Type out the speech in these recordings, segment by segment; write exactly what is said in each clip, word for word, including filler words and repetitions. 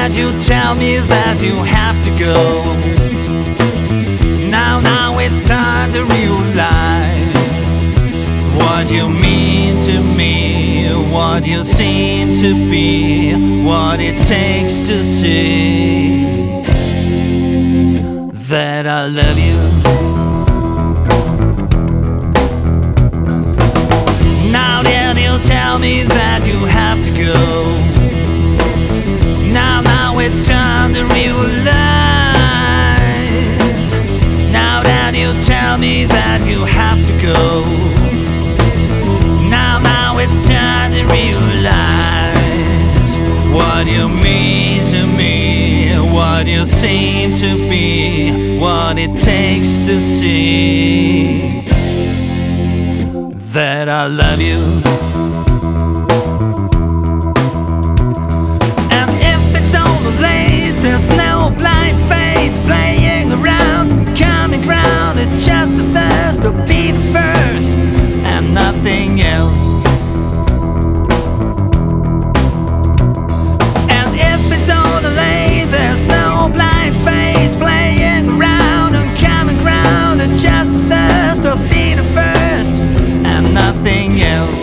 that you tell me that you have to go. Now, now it's time to realize what you mean to me, what you seem to be, what it takes to see that I love you. Now that you tell me that you have to go, now, now it's time to realize. Now that you tell me that you have to go, now, now it's time to realize what you mean to me, what you seem to be, what it takes to see that I love you. And if it's all late, there's no blind faith playing around, coming round. It's just the thirst to be the first and nothing else. And if it's all late, there's no blind faith playing around and coming round. It's just the thirst to be the first and nothing else.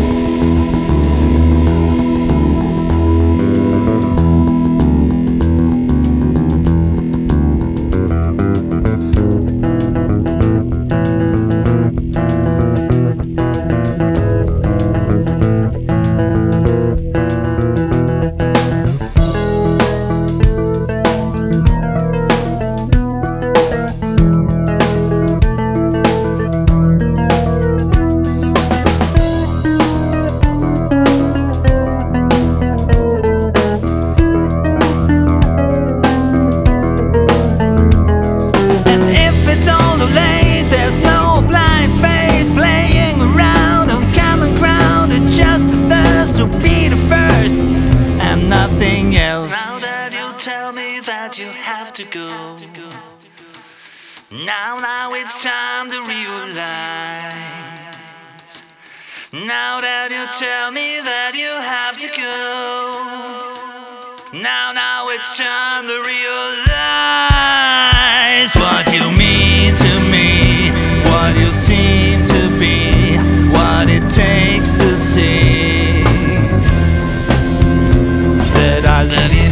Nothing else. Now that you tell me that you have to go, now, now it's time to realize. Now that you tell me that you have to go, now, now it's time to realize what you mean to me, what you seem to be, what it takes to see I love you.